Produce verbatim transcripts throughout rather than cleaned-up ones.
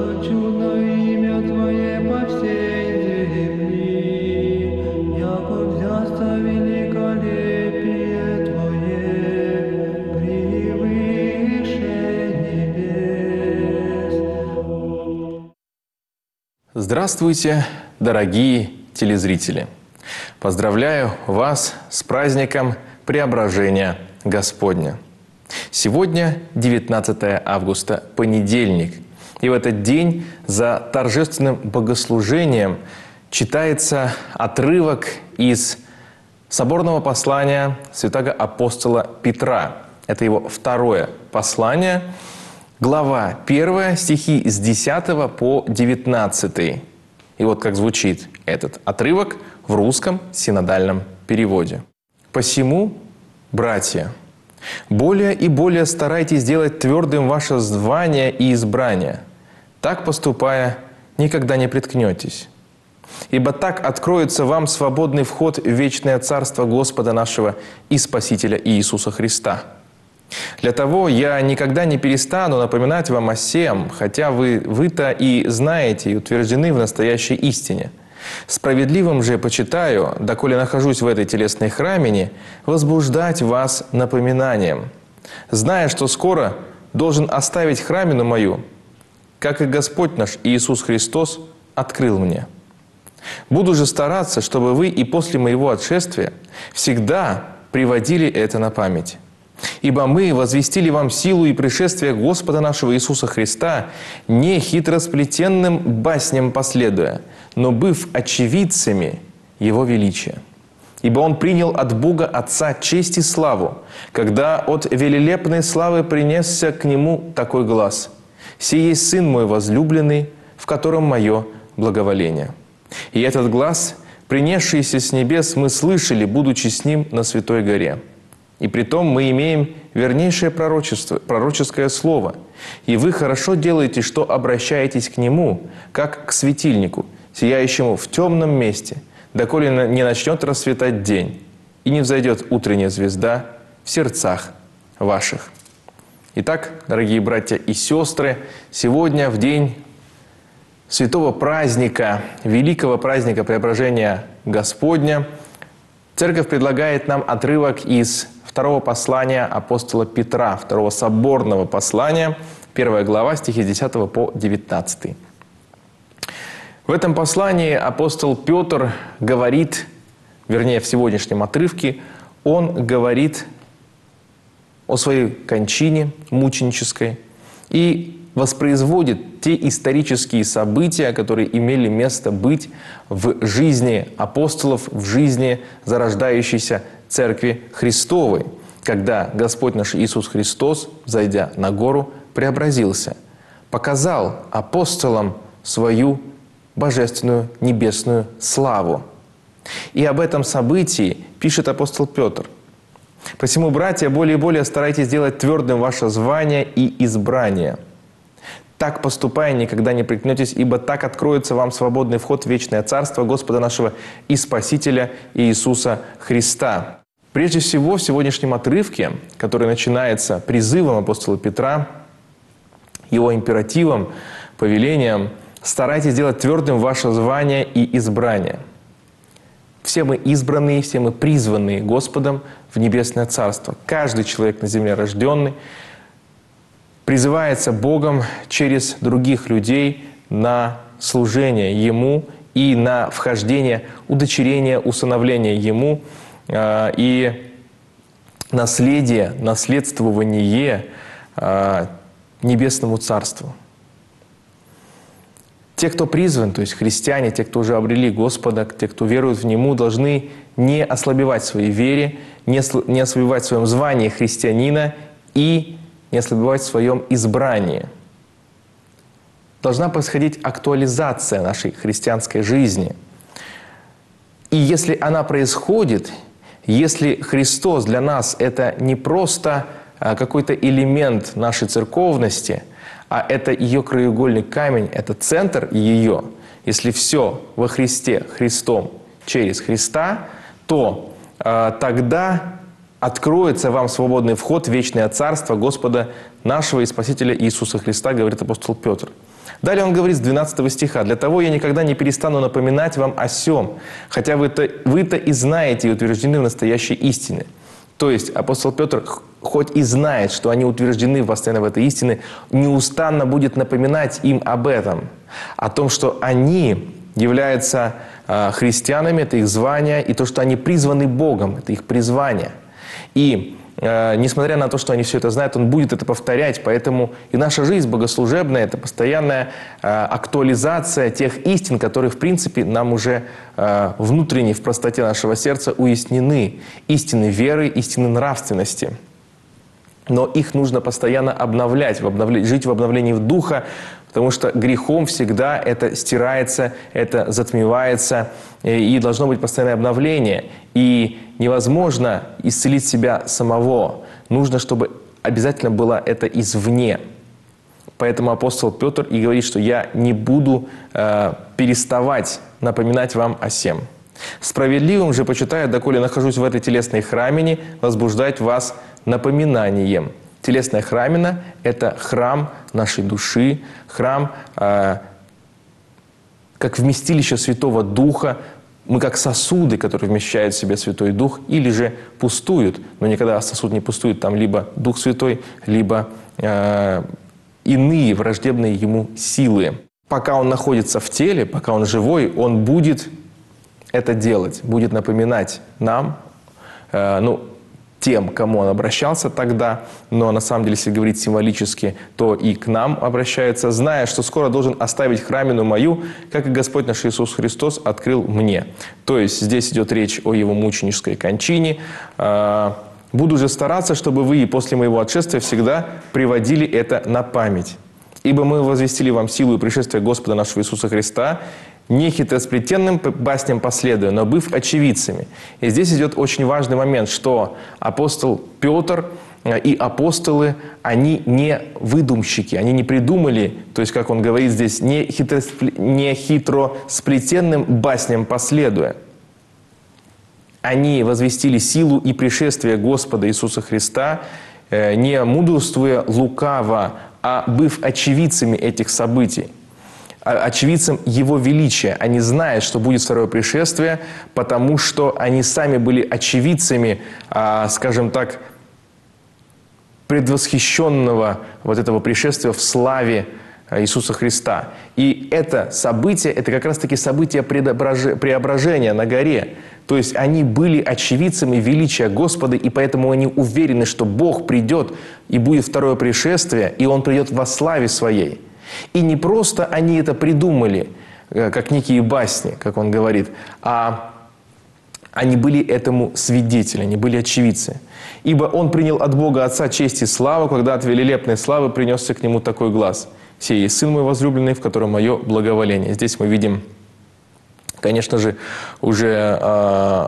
что чудно имя Твое по всей земли, яко взяться великолепие Твое превыше небес. Здравствуйте, дорогие телезрители! Поздравляю вас с праздником Преображения Господня. Сегодня девятнадцатое августа, понедельник. И в этот день за торжественным богослужением читается отрывок из соборного послания святого апостола Петра. Это его второе послание, глава первая, стихи с десятого по девятнадцатый. И вот как звучит этот отрывок в русском синодальном переводе. «Посему, братья, более и более старайтесь делать твердым ваше звание и избрание. Так поступая, никогда не приткнетесь. Ибо так откроется вам свободный вход в вечное Царство Господа нашего и Спасителя Иисуса Христа. Для того я никогда не перестану напоминать вам о сем, хотя вы, вы-то и знаете и утверждены в настоящей истине. Справедливым же почитаю, доколе нахожусь в этой телесной храмине, возбуждать вас напоминанием, зная, что скоро должен оставить храмину мою, как и Господь наш Иисус Христос открыл мне. Буду же стараться, чтобы вы и после моего отшествия всегда приводили это на память. Ибо мы возвестили вам силу и пришествие Господа нашего Иисуса Христа, не хитросплетенным басням последуя, но быв очевидцами Его величия. Ибо Он принял от Бога Отца честь и славу, когда от велелепной славы принесся к Нему такой глас: «Сей есть Сын мой возлюбленный, в котором мое благоволение». И этот глас, принесшийся с небес, мы слышали, будучи с Ним на Святой горе. И притом мы имеем вернейшее пророчество, пророческое слово. И вы хорошо делаете, что обращаетесь к Нему, как к светильнику, сияющему в темном месте, доколе не начнет расцветать день, и не взойдет утренняя звезда в сердцах ваших». Итак, дорогие братья и сестры, сегодня в день святого праздника, великого праздника Преображения Господня, Церковь предлагает нам отрывок из второго послания апостола Петра, второго соборного послания, первая глава, стихи с десятого по девятнадцатый. В этом послании апостол Петр говорит, вернее, в сегодняшнем отрывке, он говорит о своей кончине мученической и воспроизводит те исторические события, которые имели место быть в жизни апостолов, в жизни зарождающейся Церкви Христовой, когда Господь наш Иисус Христос, зайдя на гору, преобразился, показал апостолам свою божественную небесную славу. И об этом событии пишет апостол Петр. «Посему, братья, более и более старайтесь делать твердым ваше звание и избрание. Так поступая, никогда не приткнетесь, ибо так откроется вам свободный вход в вечное Царство Господа нашего и Спасителя Иисуса Христа». Прежде всего, в сегодняшнем отрывке, который начинается призывом апостола Петра, его императивом, повелением, старайтесь делать твердым ваше звание и избрание. Все мы избранные, все мы призванные Господом в Небесное Царство. Каждый человек на земле рожденный призывается Богом через других людей на служение Ему и на вхождение, удочерение, усыновление Ему э, и наследие, наследствование э, Небесному Царству. Те, кто призван, то есть христиане, те, кто уже обрели Господа, те, кто верует в Нему, должны не ослабевать в своей вере, не ослабевать в своем звании христианина и не ослабевать в своем избрании. Должна происходить актуализация нашей христианской жизни. И если она происходит, если Христос для нас – это не просто какой-то элемент нашей церковности, а это ее краеугольный камень, это центр ее, если все во Христе, Христом, через Христа, то э, тогда откроется вам свободный вход в вечное царство Господа нашего и Спасителя Иисуса Христа, говорит апостол Петр. Далее он говорит с двенадцатого стиха: «Для того я никогда не перестану напоминать вам о сем, хотя вы-то, вы-то и знаете и утверждены в настоящей истине». То есть апостол Петр, хоть и знает, что они утверждены постоянно в этой истине, неустанно будет напоминать им об этом, о том, что они являются э, христианами, это их звание, и то, что они призваны Богом, это их призвание. И э, несмотря на то, что они все это знают, он будет это повторять, поэтому и наша жизнь богослужебная – это постоянная э, актуализация тех истин, которые, в принципе, нам уже э, внутренне, в простоте нашего сердца уяснены. Истины веры, истины нравственности. Но их нужно постоянно обновлять, в обновля... жить в обновлении духа, потому что грехом всегда это стирается, это затмевается, и должно быть постоянное обновление. И невозможно исцелить себя самого. Нужно, чтобы обязательно было это извне. Поэтому апостол Петр и говорит, что я не буду э, переставать напоминать вам о сем. «Справедливым же почитаю, доколе нахожусь в этой телесной храмине, возбуждать вас напоминанием». Телесная храмина – это храм нашей души, храм э, как вместилище Святого Духа. Мы как сосуды, которые вмещают в себе Святой Дух, или же пустуют. Но никогда сосуд не пустует, там либо Дух Святой, либо э, иные враждебные ему силы. Пока он находится в теле, пока он живой, он будет это делать, будет напоминать нам, э, ну, тем, к кому он обращался тогда, но на самом деле, если говорить символически, то и к нам обращается, зная, что скоро должен оставить храмину мою, как и Господь наш Иисус Христос открыл мне. То есть здесь идет речь о его мученической кончине. «Буду же стараться, чтобы вы и после моего отшествия всегда приводили это на память. Ибо мы возвестили вам силу и пришествие Господа нашего Иисуса Христа, не хитросплетенным басням последуя, но быв очевидцами». И здесь идет очень важный момент, что апостол Петр и апостолы, они не выдумщики, они не придумали, то есть, как он говорит здесь, не, хитроспле... не хитросплетенным басням последуя. Они возвестили силу и пришествие Господа Иисуса Христа, не мудрствуя лукаво, а быв очевидцами этих событий. Очевидцам Его величия. Они знают, что будет второе пришествие, потому что они сами были очевидцами, скажем так, предвосхищенного вот этого пришествия в славе Иисуса Христа. И это событие, это как раз-таки событие преображения на горе. То есть они были очевидцами величия Господа, и поэтому они уверены, что Бог придет, и будет второе пришествие, и Он придет во славе Своей. И не просто они это придумали, как некие басни, как он говорит, а они были этому свидетели, они были очевидцы. «Ибо он принял от Бога Отца честь и славу, когда от велелепной славы принесся к нему такой глас: сей есть Сын мой возлюбленный, в котором мое благоволение». Здесь мы видим, конечно же, уже э,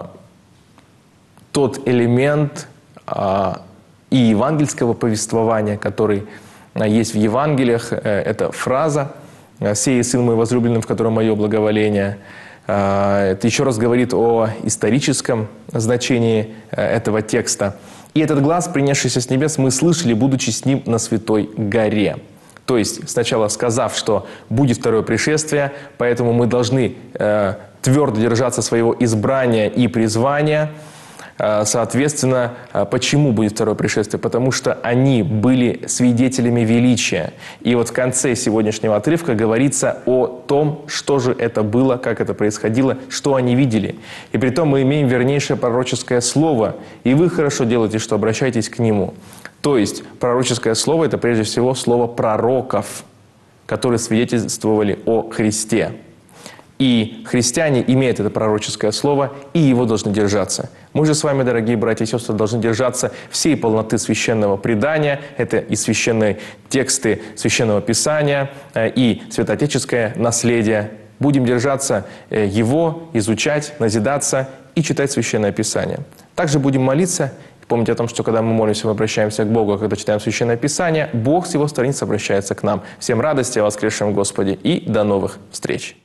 тот элемент э, и евангельского повествования, который есть в Евангелиях, эта фраза «Сей Сын мой возлюбленный, в котором мое благоволение». Это еще раз говорит о историческом значении этого текста. «И этот глас, принесшийся с небес, мы слышали, будучи с ним на Святой горе». То есть, сначала сказав, что будет второе пришествие, поэтому мы должны э, твердо держаться своего избрания и призвания. Соответственно, почему будет второе пришествие? Потому что они были свидетелями величия. И вот в конце сегодняшнего отрывка говорится о том, что же это было, как это происходило, что они видели. И при том мы имеем вернейшее пророческое слово. И вы хорошо делаете, что обращаетесь к нему. То есть пророческое слово – это прежде всего слово пророков, которые свидетельствовали о Христе. И христиане имеют это пророческое слово, и его должны держаться. Мы же с вами, дорогие братья и сестры, должны держаться всей полноты священного предания. Это и священные тексты Священного Писания, и святоотеческое наследие. Будем держаться его, изучать, назидаться и читать Священное Писание. Также будем молиться. Помните о том, что когда мы молимся, мы обращаемся к Богу, а когда читаем Священное Писание, Бог с Его страниц обращается к нам. Всем радости о воскресшем Господе и до новых встреч!